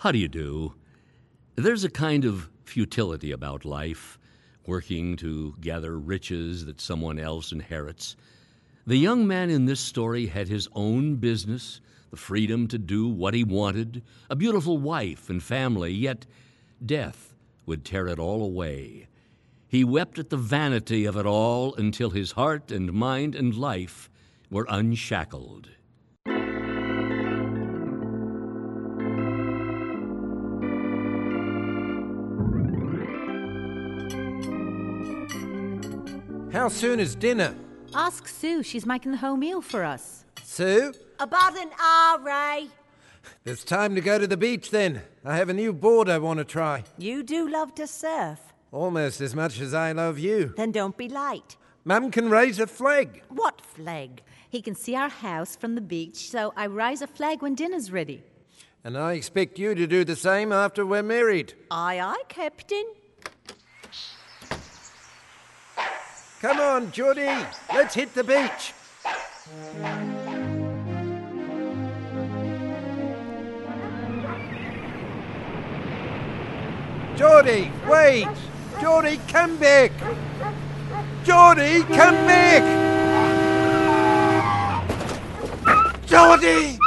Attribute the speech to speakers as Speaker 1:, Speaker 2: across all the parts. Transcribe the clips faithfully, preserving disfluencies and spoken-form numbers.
Speaker 1: How do you do? There's a kind of futility about life, working to gather riches that someone else inherits. The young man in this story had his own business, the freedom to do what he wanted, a beautiful wife and family, yet death would tear it all away. He wept at the vanity of it all until his heart and mind and life were unshackled.
Speaker 2: How soon is dinner?
Speaker 3: Ask Sue. She's making the whole meal for us.
Speaker 2: Sue?
Speaker 4: About an hour, Ray.
Speaker 2: It's time to go to the beach then. I have a new board I want to try.
Speaker 4: You do love to surf.
Speaker 2: Almost as much as I love you.
Speaker 4: Then don't be late.
Speaker 2: Mum can raise a flag.
Speaker 4: What flag?
Speaker 3: He can see our house from the beach, so I raise a flag when dinner's ready.
Speaker 2: And I expect you to do the same after we're married.
Speaker 4: Aye, aye, Captain.
Speaker 2: Come on, Geordie. Let's hit the beach. Geordie, wait! Geordie, come back! Geordie, come back! Geordie!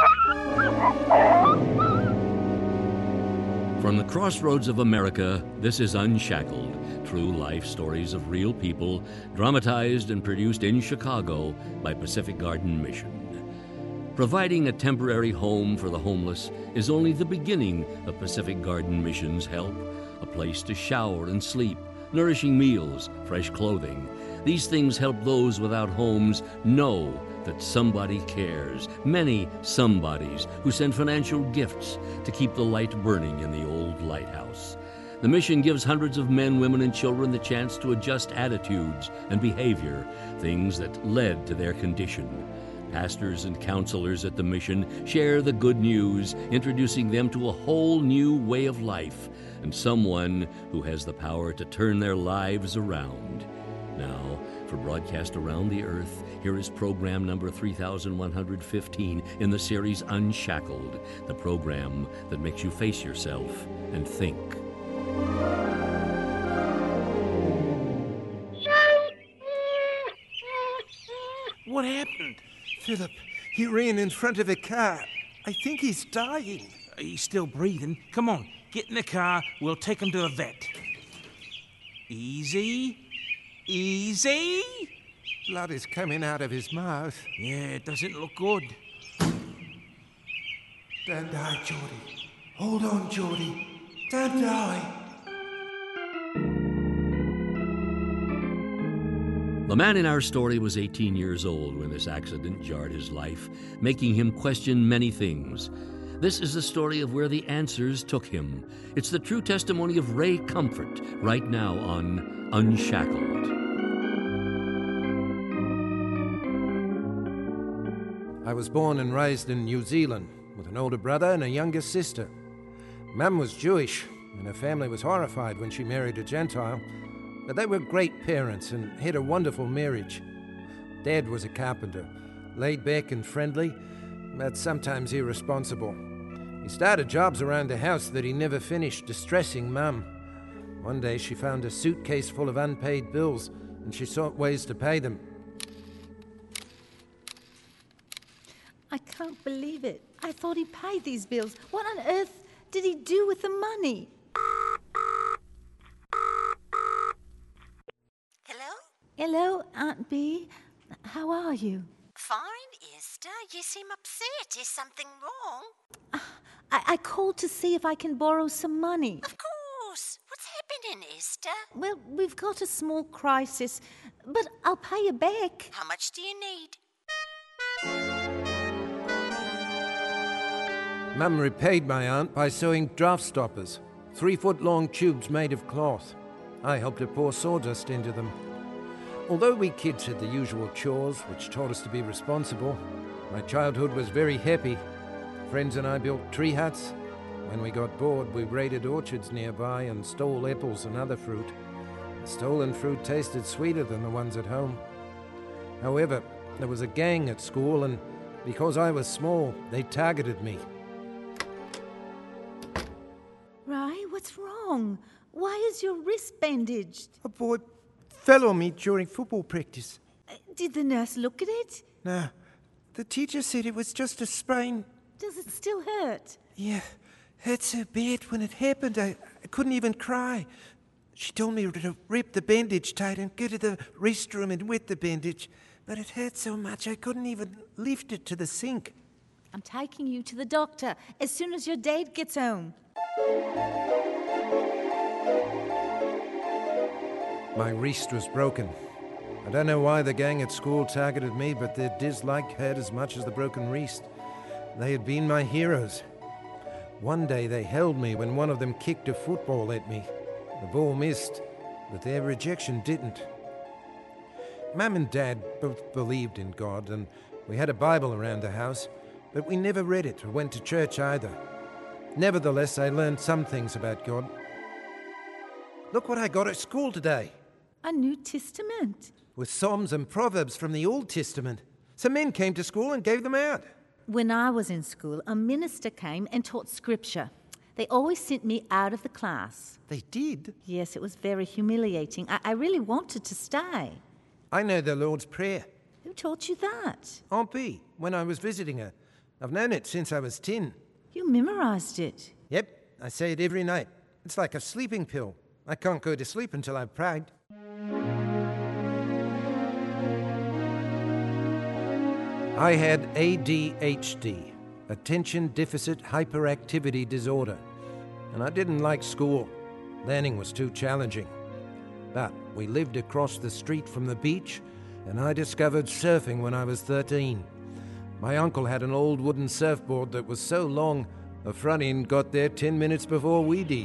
Speaker 1: From the crossroads of America, this is Unshackled, true life stories of real people, dramatized and produced in Chicago by Pacific Garden Mission. Providing a temporary home for the homeless is only the beginning of Pacific Garden Mission's help. A place to shower and sleep, nourishing meals, fresh clothing. These things help those without homes know that somebody cares. Many somebodies who send financial gifts to keep the light burning in the old lighthouse. The mission gives hundreds of men, women, and children the chance to adjust attitudes and behavior, things that led to their condition. Pastors and counselors at the mission share the good news, introducing them to a whole new way of life and someone who has the power to turn their lives around. Now, for broadcast around the earth, here is program number three thousand one hundred fifteen in the series Unshackled, the program that makes you face yourself and think.
Speaker 2: What happened? Philip, he ran in front of a car. I think he's dying.
Speaker 5: He's still breathing. Come on, get in the car. We'll take him to the vet. Easy. Easy.
Speaker 2: Blood is coming out of his mouth.
Speaker 5: Yeah, it doesn't look good.
Speaker 2: Don't die, Geordie. Hold on, Geordie. Don't die.
Speaker 1: The man in our story was eighteen years old when this accident jarred his life, making him question many things. This is the story of where the answers took him. It's the true testimony of Ray Comfort, right now on Unshackled.
Speaker 2: I was born and raised in New Zealand with an older brother and a younger sister. Mum was Jewish, and her family was horrified when she married a Gentile. But they were great parents and had a wonderful marriage. Dad was a carpenter, laid back and friendly, but sometimes irresponsible. He started jobs around the house that he never finished, distressing Mum. One day she found a suitcase full of unpaid bills, and she sought ways to pay them.
Speaker 3: I can't believe it. I thought he paid these bills. What on earth did he do with the money?
Speaker 4: Hello?
Speaker 3: Hello, Aunt Bee. How are you?
Speaker 4: Fine, Esther. You seem upset. Is something wrong?
Speaker 3: I, I called to see if I can borrow some money.
Speaker 4: Of course. What's happening, Esther?
Speaker 3: Well, we've got a small crisis, but I'll pay you back.
Speaker 4: How much do you need?
Speaker 2: Mum repaid my aunt by sewing draft stoppers, three-foot-long tubes made of cloth. I helped her pour sawdust into them. Although we kids had the usual chores, which taught us to be responsible, my childhood was very happy. Friends and I built tree huts. When we got bored, we raided orchards nearby and stole apples and other fruit. The stolen fruit tasted sweeter than the ones at home. However, there was a gang at school, and because I was small, they targeted me.
Speaker 3: Ray, what's wrong? Why is your wrist bandaged?
Speaker 2: A boy fell on me during football practice.
Speaker 3: Uh, Did the nurse look at it?
Speaker 2: No, the teacher said it was just a sprain.
Speaker 3: Does it still hurt?
Speaker 2: Yeah, hurt so bad when it happened, I, I couldn't even cry. She told me to rip the bandage tight and go to the restroom and wet the bandage. But it hurt so much I couldn't even lift it to the sink.
Speaker 3: I'm taking you to the doctor as soon as your dad gets home.
Speaker 2: My wrist was broken. I don't know why the gang at school targeted me, but their dislike hurt as much as the broken wrist. They had been my heroes. One day they held me when one of them kicked a football at me. The ball missed, but their rejection didn't. Mum and Dad both believed in God, and we had a Bible around the house, but we never read it or went to church either. Nevertheless, I learned some things about God. Look what I got at school today,
Speaker 3: A New Testament.
Speaker 2: with Psalms and Proverbs from the Old Testament. Some men came to school and gave them out.
Speaker 3: When I was in school, a minister came and taught scripture. They always sent me out of the class.
Speaker 2: They did?
Speaker 3: Yes, it was very humiliating. I, I really wanted to stay.
Speaker 2: I know the Lord's Prayer.
Speaker 3: Who taught you that?
Speaker 2: Aunt Bee, when I was visiting her. I've known it since I was ten.
Speaker 3: You memorized it.
Speaker 2: Yep, I say it every night. It's like a sleeping pill. I can't go to sleep until I've prayed. I had A D H D, Attention Deficit Hyperactivity Disorder, and I didn't like school. Learning was too challenging. But we lived across the street from the beach, and I discovered surfing when I was thirteen. My uncle had an old wooden surfboard that was so long, the front end got there ten minutes before we did.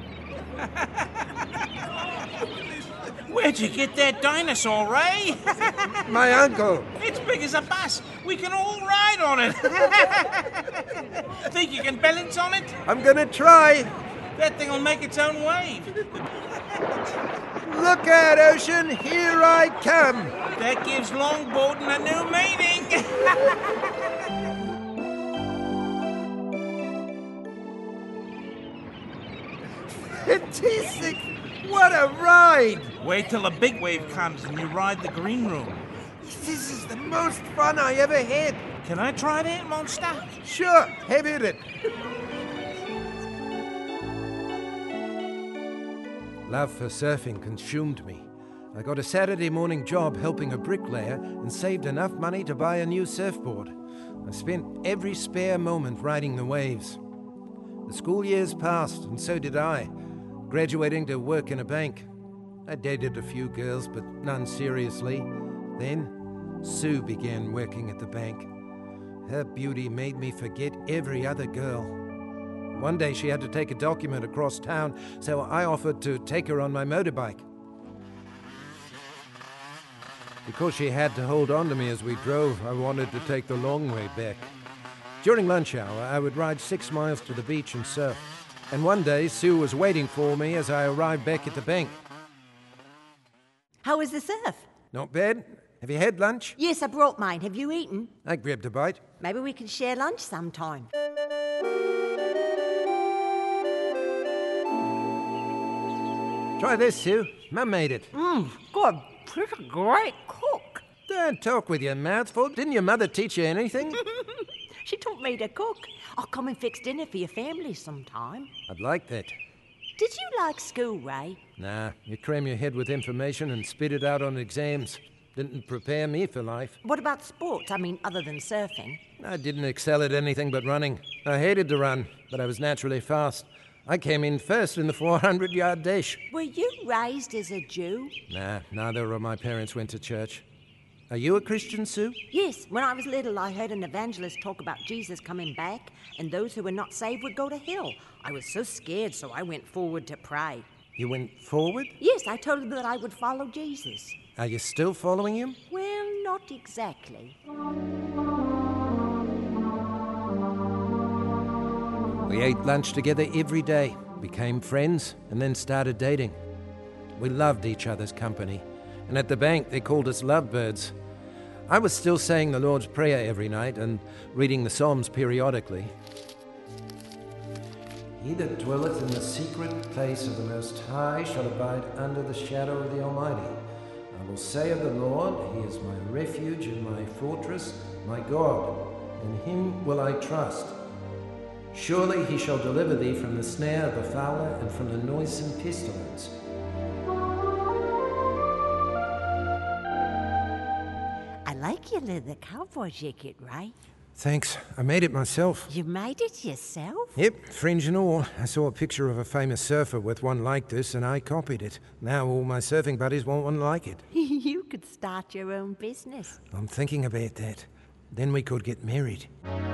Speaker 5: Where'd you get that dinosaur, Ray?
Speaker 2: My uncle!
Speaker 5: It's big as a bus. We can all ride on it. Think you can balance on it?
Speaker 2: I'm gonna try!
Speaker 5: That thing'll make its own wave.
Speaker 2: Look out, ocean! Here I come!
Speaker 5: That gives longboarding a new meaning.
Speaker 2: Fantastic! What a ride!
Speaker 5: Wait till a big wave comes and you ride the green room.
Speaker 2: This is the most fun I ever had.
Speaker 5: Can I try that, monster?
Speaker 2: Sure, have at it. Love for surfing consumed me. I got a Saturday morning job helping a bricklayer and saved enough money to buy a new surfboard. I spent every spare moment riding the waves. The school years passed, and so did I, graduating to work in a bank. I dated a few girls, but none seriously. Then, Sue began working at the bank. Her beauty made me forget every other girl. One day she had to take a document across town, so I offered to take her on my motorbike. Because she had to hold on to me as we drove, I wanted to take the long way back. During lunch hour, I would ride six miles to the beach and surf. And one day, Sue was waiting for me as I arrived back at the bank.
Speaker 6: How was the surf?
Speaker 2: Not bad. Have you had lunch?
Speaker 6: Yes, I brought mine. Have you eaten?
Speaker 2: I grabbed a bite.
Speaker 6: Maybe we can share lunch sometime.
Speaker 2: Try this, Sue. Mum made it.
Speaker 6: Mmm, good. She's a great cook.
Speaker 2: Don't talk with your mouth full. Didn't your mother teach you anything?
Speaker 6: She taught me to cook. I'll come and fix dinner for your family sometime.
Speaker 2: I'd like that.
Speaker 6: Did you like school, Ray?
Speaker 2: Nah, you cram your head with information and spit it out on exams. Didn't prepare me for life.
Speaker 6: What about sports? I mean, other than surfing.
Speaker 2: I didn't excel at anything but running. I hated to run, but I was naturally fast. I came in first in the four hundred yard dash.
Speaker 6: Were you raised as a Jew?
Speaker 2: Nah, neither of my parents went to church. Are you a Christian, Sue?
Speaker 6: Yes. When I was little, I heard an evangelist talk about Jesus coming back, and those who were not saved would go to hell. I was so scared, so I went forward to pray.
Speaker 2: You went forward?
Speaker 6: Yes, I told him that I would follow Jesus.
Speaker 2: Are you still following him?
Speaker 6: Well, not exactly.
Speaker 2: We ate lunch together every day, became friends, and then started dating. We loved each other's company, and at the bank they called us lovebirds. I was still saying the Lord's Prayer every night and reading the Psalms periodically. He that dwelleth in the secret place of the Most High shall abide under the shadow of the Almighty. I will say of the Lord, He is my refuge and my fortress, my God. In Him will I trust. Surely He shall deliver thee from the snare of the fowler and from the noisome pestilence.
Speaker 6: I like your leather cowboy jacket, Ray.
Speaker 2: Thanks. I made it myself.
Speaker 6: You made it yourself?
Speaker 2: Yep, fringe and all. I saw a picture of a famous surfer with one like this and I copied it. Now all my surfing buddies want one like it.
Speaker 6: You could start your own business.
Speaker 2: I'm thinking about that. Then we could get married.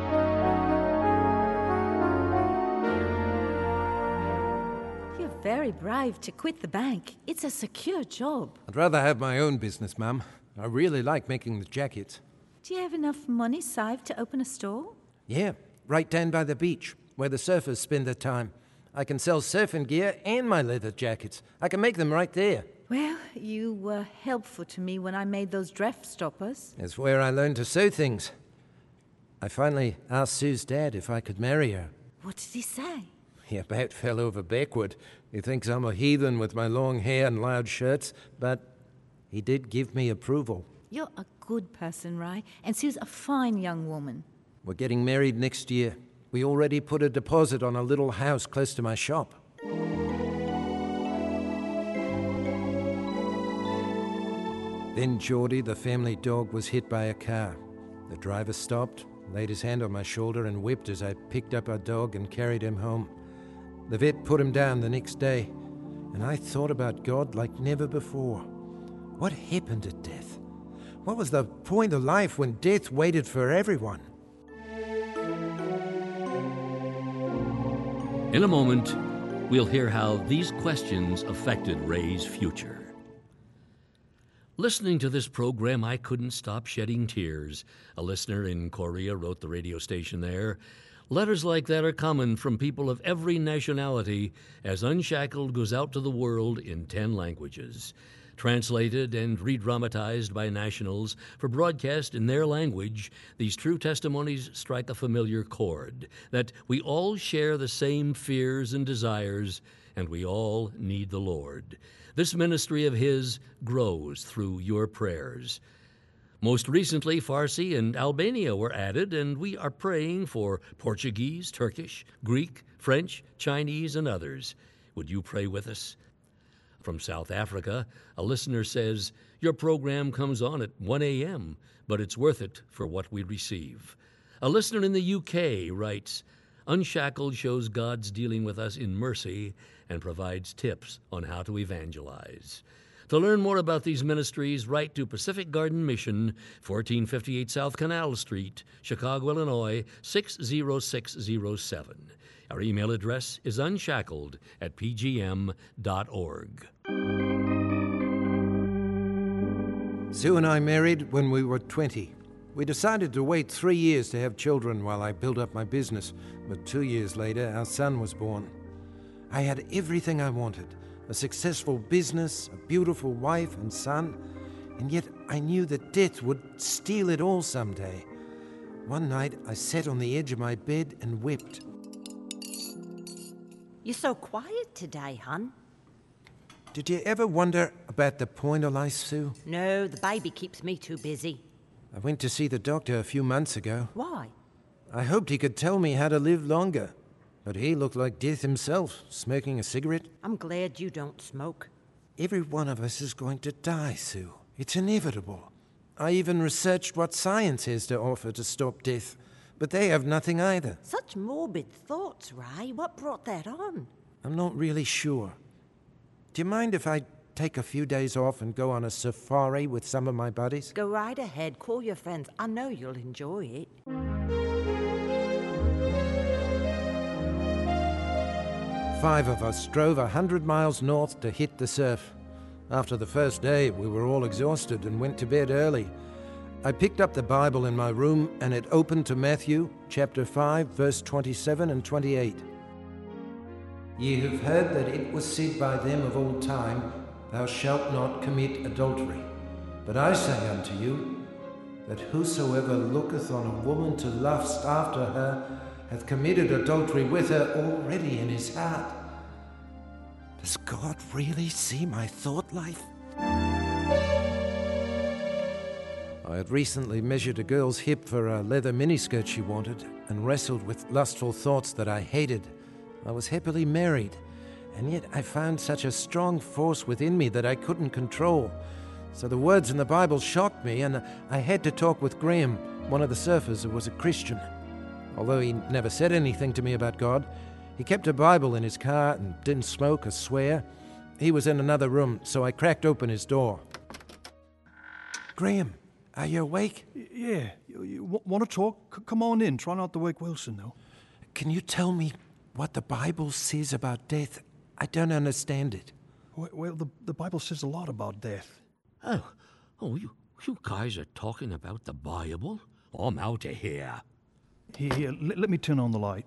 Speaker 3: You're very brave to quit the bank. It's a secure job.
Speaker 2: I'd rather have my own business, Mum. I really like making the jackets.
Speaker 3: Do you have enough money saved to open a store?
Speaker 2: Yeah, right down by the beach, where the surfers spend their time. I can sell surfing gear and my leather jackets. I can make them right there.
Speaker 3: Well, you were helpful to me when I made those draft stoppers.
Speaker 2: That's where I learned to sew things. I finally asked Sue's dad if I could marry her.
Speaker 3: What did he say?
Speaker 2: He about fell over backward. He thinks I'm a heathen with my long hair and loud shirts, but he did give me approval.
Speaker 3: You're a good person, Ray, and Sue's a fine young woman.
Speaker 2: We're getting married next year. We already put a deposit on a little house close to my shop. Then Geordie, the family dog, was hit by a car. The driver stopped, laid his hand on my shoulder and wept as I picked up our dog and carried him home. The vet put him down the next day, and I thought about God like never before. What happened at death? What was the point of life when death waited for everyone?
Speaker 1: In a moment, we'll hear how these questions affected Ray's future. Listening to this program, I couldn't stop shedding tears. A listener in Korea wrote the radio station there. Letters like that are common from people of every nationality as Unshackled goes out to the world in ten languages. Translated and re-dramatized by nationals for broadcast in their language, these true testimonies strike a familiar chord, that we all share the same fears and desires, and we all need the Lord. This ministry of His grows through your prayers. Most recently, Farsi and Albania were added, and we are praying for Portuguese, Turkish, Greek, French, Chinese, and others. Would you pray with us? From South Africa, a listener says, your program comes on at one a.m., but it's worth it for what we receive. A listener in the U K writes, Unshackled shows God's dealing with us in mercy and provides tips on how to evangelize. To learn more about these ministries, write to Pacific Garden Mission, fourteen fifty-eight South Canal Street, Chicago, Illinois, six zero six zero seven. Our email address is unshackled at p g m dot org.
Speaker 2: Sue and I married when we were twenty. We decided to wait three years to have children while I built up my business, but two years later, our son was born. I had everything I wanted, a successful business, a beautiful wife and son, and yet I knew that death would steal it all someday. One night, I sat on the edge of my bed and wept.
Speaker 6: You're so quiet today, hun.
Speaker 2: Did you ever wonder about the point of life, Sue?
Speaker 6: No, the baby keeps me too busy.
Speaker 2: I went to see the doctor a few months ago.
Speaker 6: Why?
Speaker 2: I hoped he could tell me how to live longer, but he looked like death himself, smoking a cigarette.
Speaker 6: I'm glad you don't smoke.
Speaker 2: Every one of us is going to die, Sue. It's inevitable. I even researched what science has to offer to stop death, but they have nothing either.
Speaker 6: Such morbid thoughts, Ray. What brought that on?
Speaker 2: I'm not really sure. Do you mind if I take a few days off and go on a safari with some of my buddies?
Speaker 6: Go right ahead. Call your friends. I know you'll enjoy it.
Speaker 2: Five of us drove a hundred miles north to hit the surf. After the first day, we were all exhausted and went to bed early. I picked up the Bible in my room and it opened to Matthew chapter five, verse twenty-seven and twenty-eight. Ye have heard that it was said by them of old time, Thou shalt not commit adultery. But I say unto you, that whosoever looketh on a woman to lust after her hath committed adultery with her already in his heart. Does God really see my thought life? I had recently measured a girl's hip for a leather miniskirt she wanted and wrestled with lustful thoughts that I hated. I was happily married, and yet I found such a strong force within me that I couldn't control. So the words in the Bible shocked me, and I had to talk with Graham, one of the surfers who was a Christian. Although he never said anything to me about God, he kept a Bible in his car and didn't smoke or swear. He was in another room, so I cracked open his door. Graham, are you awake?
Speaker 7: Y- Yeah. You, you w- want to talk? C- come on in. Try not to wake Wilson, though.
Speaker 2: Can you tell me what the Bible says about death? I don't understand it.
Speaker 7: Well, well the, the Bible says a lot about death.
Speaker 1: Oh, oh, you, you guys are talking about the Bible? I'm out of here.
Speaker 7: Here, here let, let me turn on the light.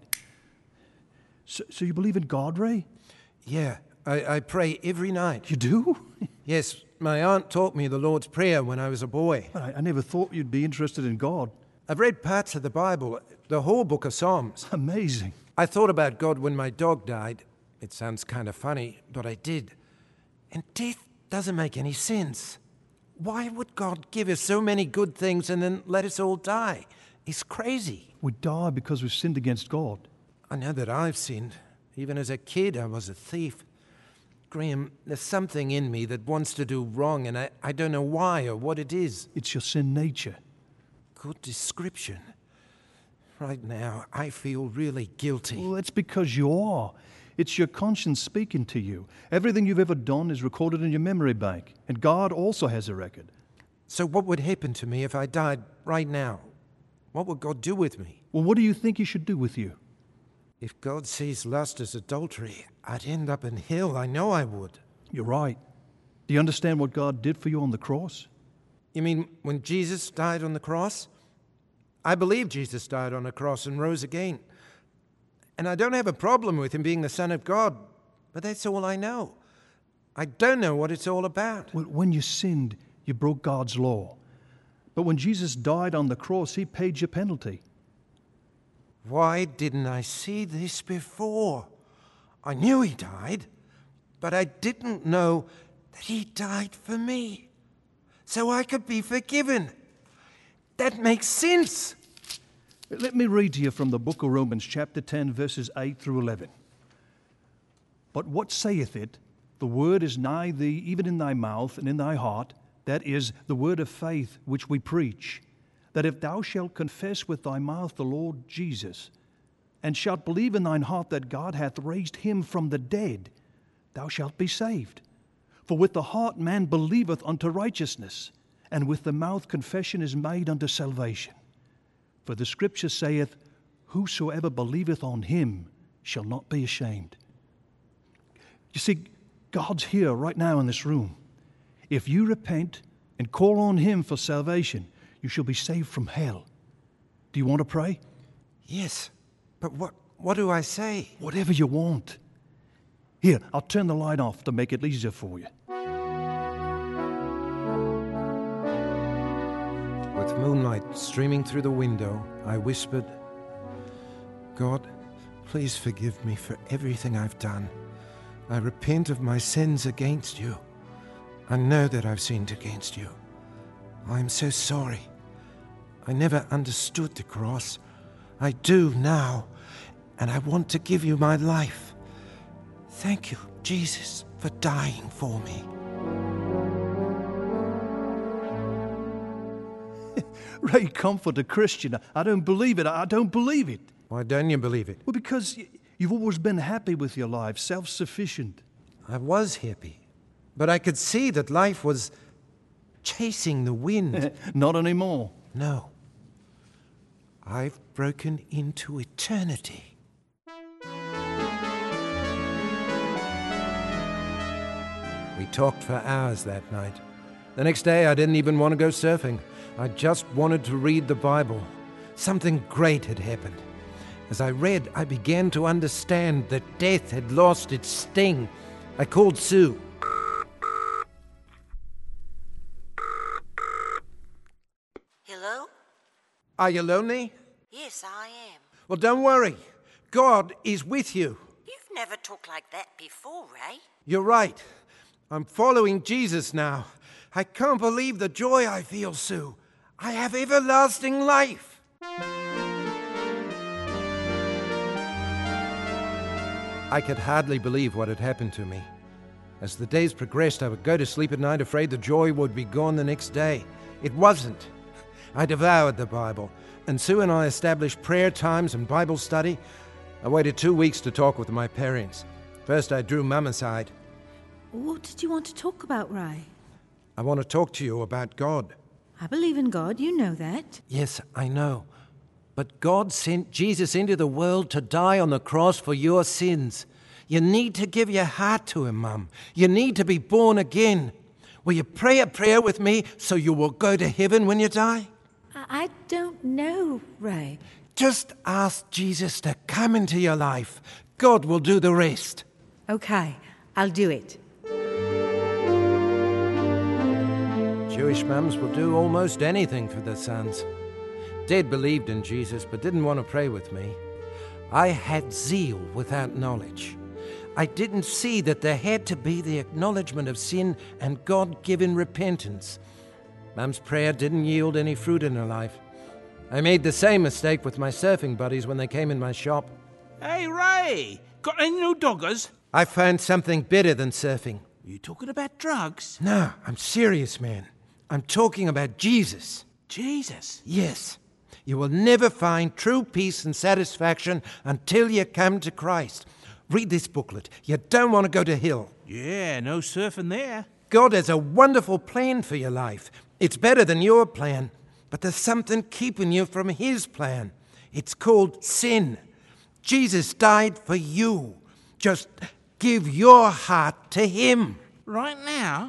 Speaker 7: So, so you believe in God, Ray?
Speaker 2: Yeah, I, I pray every night.
Speaker 7: You do?
Speaker 2: Yes, my aunt taught me the Lord's Prayer when I was a boy.
Speaker 7: Well, I, I never thought you'd be interested in God.
Speaker 2: I've read parts of the Bible, the whole book of Psalms.
Speaker 7: Amazing.
Speaker 2: I thought about God when my dog died. It sounds kind of funny, but I did. And death doesn't make any sense. Why would God give us so many good things and then let us all die? It's crazy.
Speaker 7: We die because we've sinned against God.
Speaker 2: I know that I've sinned. Even as a kid, I was a thief. Graham, there's something in me that wants to do wrong, and I, I don't know why or what it is.
Speaker 7: It's your sin nature.
Speaker 2: Good description. Right now, I feel really guilty.
Speaker 7: Well, that's because you are. It's your conscience speaking to you. Everything you've ever done is recorded in your memory bank, and God also has a record.
Speaker 2: So what would happen to me if I died right now? What would God do with me?
Speaker 7: Well, what do you think He should do with you?
Speaker 2: If God sees lust as adultery, I'd end up in hell. I know I would.
Speaker 7: You're right. Do you understand what God did for you on the cross?
Speaker 2: You mean when Jesus died on the cross? I believe Jesus died on a cross and rose again. And I don't have a problem with him being the Son of God, but that's all I know. I don't know what it's all about.
Speaker 7: Well, when you sinned, you broke God's law. But when Jesus died on the cross, He paid your penalty.
Speaker 2: Why didn't I see this before? I knew he died, but I didn't know that he died for me, so I could be forgiven. That makes sense.
Speaker 7: Let me read to you from the book of Romans, chapter ten, verses eight through eleven. But what saith it? The word is nigh thee, even in thy mouth and in thy heart, that is, the word of faith which we preach, that if thou shalt confess with thy mouth the Lord Jesus, and shalt believe in thine heart that God hath raised him from the dead, thou shalt be saved. For with the heart man believeth unto righteousness, and with the mouth confession is made unto salvation. For the Scripture saith, whosoever believeth on him shall not be ashamed. You see, God's here right now in this room. If you repent and call on Him for salvation, you shall be saved from hell. Do you want to pray?
Speaker 2: Yes, but what, what do I say?
Speaker 7: Whatever you want. Here, I'll turn the light off to make it easier for you.
Speaker 2: With moonlight streaming through the window, I whispered, God, please forgive me for everything I've done. I repent of my sins against you. I know that I've sinned against you. I am so sorry. I never understood the cross. I do now, and I want to give you my life. Thank you, Jesus, for dying for me.
Speaker 7: Ray Comfort, a Christian. I don't believe it. I don't believe it.
Speaker 2: Why don't you believe it?
Speaker 7: Well, because y- you've always been happy with your life, self-sufficient.
Speaker 2: I was happy, but I could see that life was chasing the wind.
Speaker 7: Not anymore.
Speaker 2: No. I've broken into eternity. We talked for hours that night. The next day, I didn't even want to go surfing. I just wanted to read the Bible. Something great had happened. As I read, I began to understand that death had lost its sting. I called Sue.
Speaker 4: Hello?
Speaker 2: Are you lonely?
Speaker 4: Yes, I am.
Speaker 2: Well, don't worry. God is with you.
Speaker 4: You've never talked like that before, Ray.
Speaker 2: You're right. I'm following Jesus now. I can't believe the joy I feel, Sue. I have everlasting life. I could hardly believe what had happened to me. As the days progressed, I would go to sleep at night afraid the joy would be gone the next day. It wasn't. I devoured the Bible, and Sue and I established prayer times and Bible study. I waited two weeks to talk with my parents. First, I drew Mum aside.
Speaker 3: What did you want to talk about, Ray?
Speaker 2: I want to talk to you about God.
Speaker 3: I believe in God, you know that.
Speaker 2: Yes, I know. But God sent Jesus into the world to die on the cross for your sins. You need to give your heart to him, Mum. You need to be born again. Will you pray a prayer with me so you will go to heaven when you die?
Speaker 3: I, I don't know, Ray.
Speaker 2: Just ask Jesus to come into your life. God will do the rest.
Speaker 3: Okay, I'll do it.
Speaker 2: Jewish mums will do almost anything for their sons. Dad believed in Jesus but didn't want to pray with me. I had zeal without knowledge. I didn't see that there had to be the acknowledgement of sin and God-given repentance. Mum's prayer didn't yield any fruit in her life. I made the same mistake with my surfing buddies when they came in my shop.
Speaker 5: Hey, Ray! Got any new doggers?
Speaker 2: I found something better than surfing.
Speaker 5: You talking about drugs?
Speaker 2: No, I'm serious, man. I'm talking about Jesus.
Speaker 5: Jesus?
Speaker 2: Yes. You will never find true peace and satisfaction until you come to Christ. Read this booklet. You don't want to go to hell.
Speaker 5: Yeah, no surfing there.
Speaker 2: God has a wonderful plan for your life. It's better than your plan, but there's something keeping you from his plan. It's called sin. Jesus died for you. Just give your heart to him.
Speaker 5: Right now?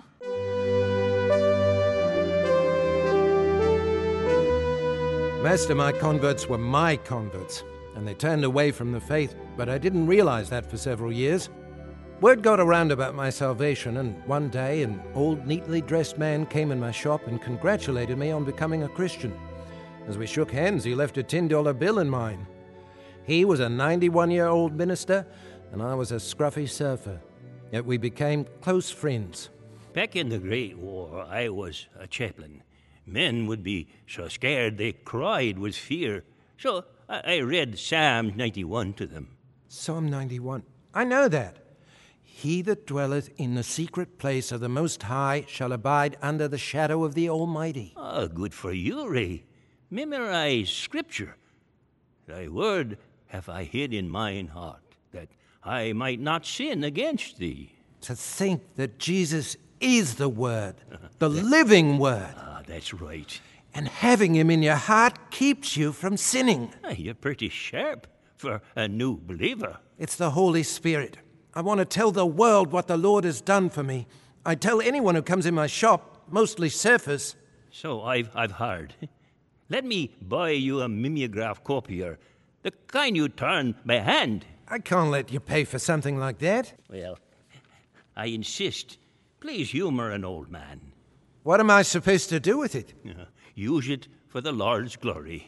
Speaker 2: Most of my converts were my converts, and they turned away from the faith, but I didn't realize that for several years. Word got around about my salvation, and one day an old, neatly dressed man came in my shop and congratulated me on becoming a Christian. As we shook hands, he left a ten dollar bill in mine. He was a ninety-one-year-old minister, and I was a scruffy surfer. Yet we became close friends.
Speaker 8: Back in the Great War, I was a chaplain. Men would be so scared they cried with fear. So I read Psalm ninety-one to them.
Speaker 2: Psalm ninety-one. I know that. He that dwelleth in the secret place of the Most High shall abide under the shadow of the Almighty.
Speaker 8: Ah, good for you, Ray. Memorize Scripture. Thy word have I hid in mine heart, that I might not sin against thee.
Speaker 2: To think that Jesus is the Word, the living Word.
Speaker 8: Ah, that's right.
Speaker 2: And having him in your heart keeps you from sinning.
Speaker 8: Ah, you're pretty sharp for a new believer.
Speaker 2: It's the Holy Spirit. I want to tell the world what the Lord has done for me. I tell anyone who comes in my shop, mostly surfers.
Speaker 8: So I've, I've heard. Let me buy you a mimeograph copier, the kind you turn by hand.
Speaker 2: I can't let you pay for something like that.
Speaker 8: Well, I insist. Please humor an old man.
Speaker 2: What am I supposed to do with it?
Speaker 8: Uh, use it for the Lord's glory.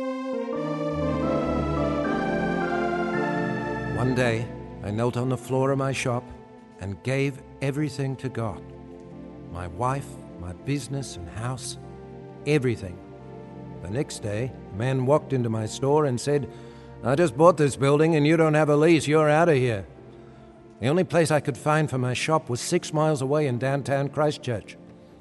Speaker 2: One day, I knelt on the floor of my shop and gave everything to God. My wife, my business and house, everything. The next day, a man walked into my store and said, I just bought this building and you don't have a lease, you're out of here. The only place I could find for my shop was six miles away in downtown Christchurch.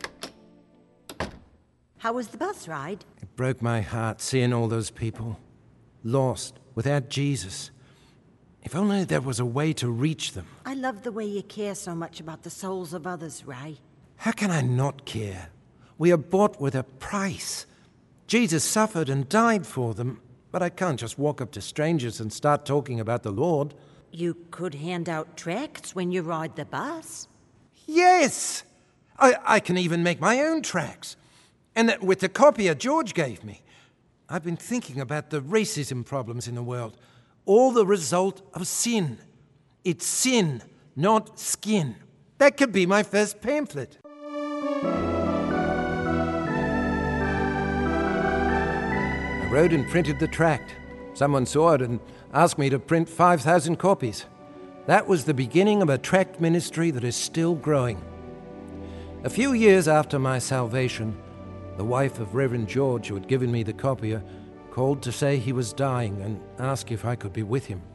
Speaker 6: How was the bus ride?
Speaker 2: It broke my heart seeing all those people, lost, without Jesus. If only there was a way to reach them.
Speaker 6: I love the way you care so much about the souls of others, Ray.
Speaker 2: How can I not care? We are bought with a price. Jesus suffered and died for them, but I can't just walk up to strangers and start talking about the Lord.
Speaker 6: You could hand out tracts when you ride the bus.
Speaker 2: Yes! I, I can even make my own tracts. And that with the copier George gave me. I've been thinking about the racism problems in the world. All the result of sin. It's sin, not skin. That could be my first pamphlet. I wrote and printed the tract. Someone saw it and asked me to print five thousand copies. That was the beginning of a tract ministry that is still growing. A few years after my salvation, the wife of Reverend George, who had given me the copier, called to say he was dying and asked if I could be with him.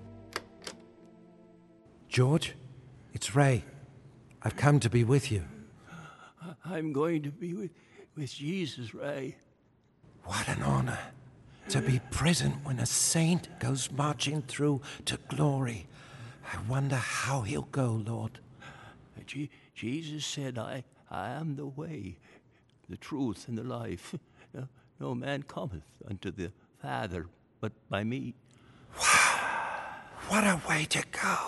Speaker 2: George, it's Ray. I've come to be with you.
Speaker 8: I'm going to be with, with Jesus, Ray.
Speaker 2: What an honor to be present when a saint goes marching through to glory. I wonder how he'll go, Lord.
Speaker 8: Je- Jesus said, I, I am the way, the truth, and the life. No, no man cometh unto the Father but by me.
Speaker 2: Wow, what a way to go.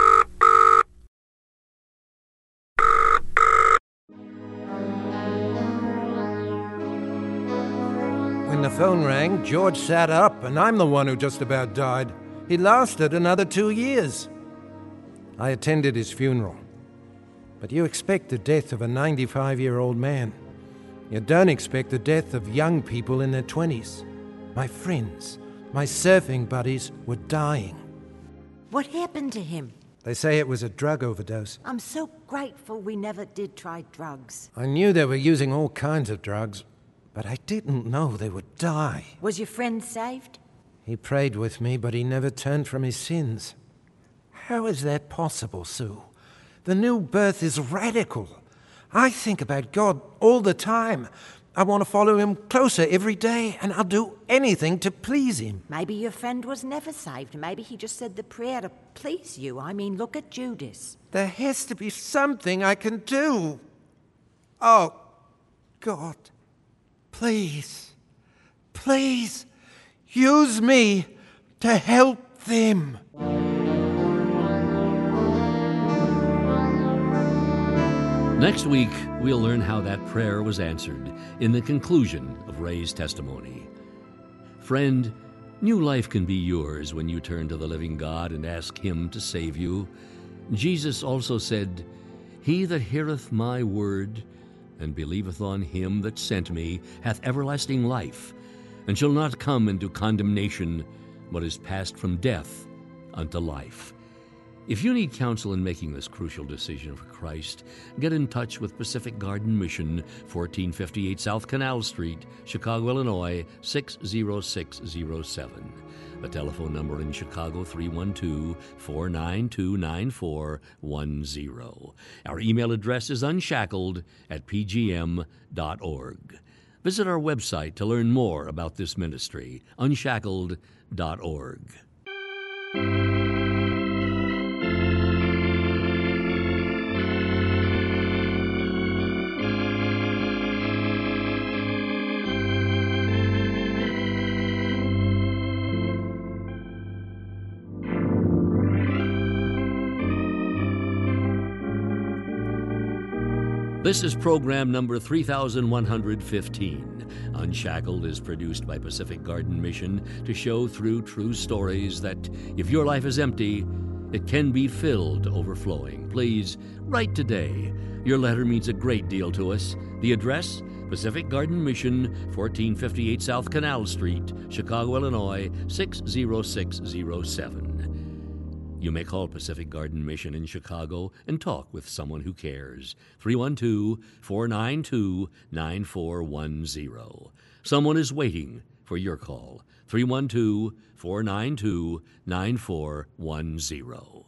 Speaker 2: When the phone rang, George sat up, and I'm the one who just about died. He lasted another two years. I attended his funeral. But you expect the death of a ninety-five-year-old man. You don't expect the death of young people in their twenties. My friends, my surfing buddies were dying.
Speaker 6: What happened to him?
Speaker 2: They say it was a drug overdose.
Speaker 6: I'm so grateful we never did try drugs.
Speaker 2: I knew they were using all kinds of drugs, but I didn't know they would die.
Speaker 6: Was your friend saved?
Speaker 2: He prayed with me, but he never turned from his sins. How is that possible, Sue? The new birth is radical. I think about God all the time. I want to follow him closer every day, and I'll do anything to please him.
Speaker 6: Maybe your friend was never saved. Maybe he just said the prayer to please you. I mean, look at Judas.
Speaker 2: There has to be something I can do. Oh, God, please, please use me to help them.
Speaker 1: Next week, we'll learn how that prayer was answered in the conclusion of Ray's testimony. Friend, new life can be yours when you turn to the living God and ask Him to save you. Jesus also said, "He that heareth my word and believeth on Him that sent me hath everlasting life, and shall not come into condemnation, but is passed from death unto life." If you need counsel in making this crucial decision for Christ, get in touch with Pacific Garden Mission, fourteen fifty-eight South Canal Street, Chicago, Illinois, six zero six zero seven. The telephone number in Chicago, three one two, four nine two, nine four one zero. Our email address is unshackled at p g m dot org. Visit our website to learn more about this ministry, unshackled dot org. This is program number three thousand one hundred fifteen. Unshackled is produced by Pacific Garden Mission to show through true stories that if your life is empty, it can be filled to overflowing. Please write today. Your letter means a great deal to us. The address, Pacific Garden Mission, fourteen fifty-eight South Canal Street, Chicago, Illinois, six zero six zero seven. You may call Pacific Garden Mission in Chicago and talk with someone who cares. three one two, four nine two, nine four one zero. Someone is waiting for your call. three one two, four nine two, nine four one zero.